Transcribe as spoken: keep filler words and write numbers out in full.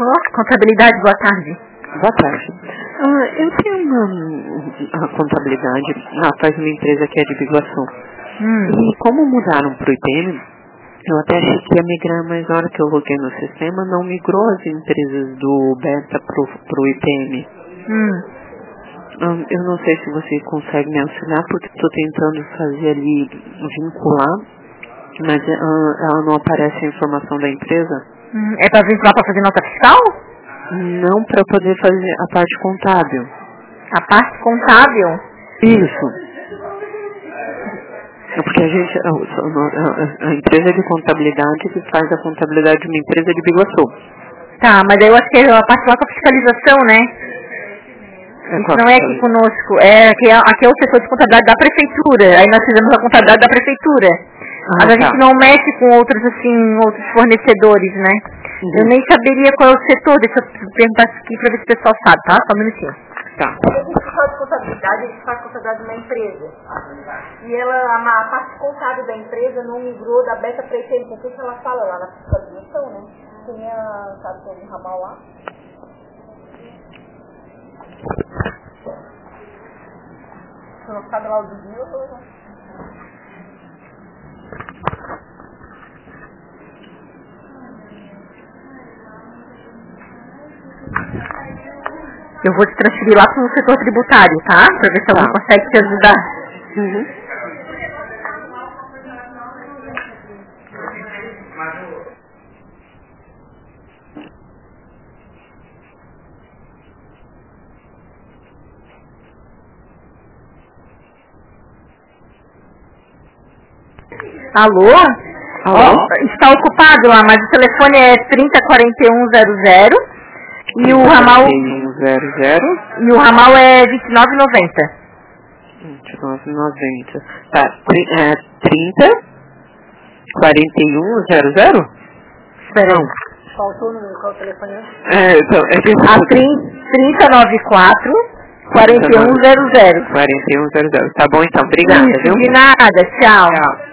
Nossa, contabilidade, boa tarde. Boa tarde. Uh, eu tenho uma, uma contabilidade, ah, faz uma empresa que é de Biguaçu. Hum. E como mudaram para o I P M, eu até achei que ia migrar, mas na hora que eu loguei no sistema, não migrou as empresas do Beta para o I P M. Hum. Um, eu não sei se você consegue me auxiliar, porque estou tentando fazer ali, vincular, mas uh, ela não aparece a informação da empresa. Hum. É para vincular para fazer nota fiscal? Não, para poder fazer a parte contábil. A parte contábil? Isso. Porque a gente, a, a, a empresa de contabilidade que faz a contabilidade de uma empresa de Biguaçu. Tá, mas eu acho que é a parte lá com a fiscalização, né? É, Isso não é aqui conosco, é aqui, aqui é o setor de contabilidade da prefeitura, aí nós fizemos a contabilidade da prefeitura. Ah, mas a tá. gente não mexe com outros, assim, outros fornecedores, né? Uhum. Eu nem saberia qual é o setor, deixa eu perguntar aqui pra ver se o pessoal sabe, tá? Só um minutinho. Tá. A gente faz contabilidade, a gente faz contabilidade de uma empresa. E ela, a, a parte contábil da empresa não migrou da Beta para I P M, porque isso ela fala lá na fiscalização, né? Tem a, sabe, tem um ramal lá. Se não sabe lá o do dia, eu tô... Eu vou te transferir lá para o setor tributário, tá? Para ver se alguém consegue te ajudar. Uhum. Alô? Alô? Oh, está ocupado lá, mas o telefone é trinta, quarenta e um, zero zero e o ramal zero zero e o ramal é vinte e nove e noventa. vinte e nove e noventa. Tá, é trinta, quarenta e um, zero zero? Espera aí. Faltou no qual telefone? É, então, é que a trinta, noventa e quatro, quarenta e um, zero zero. quarenta e um, zero zero. Tá bom então, obrigada, Isso, viu? de nada, tchau. Tchau.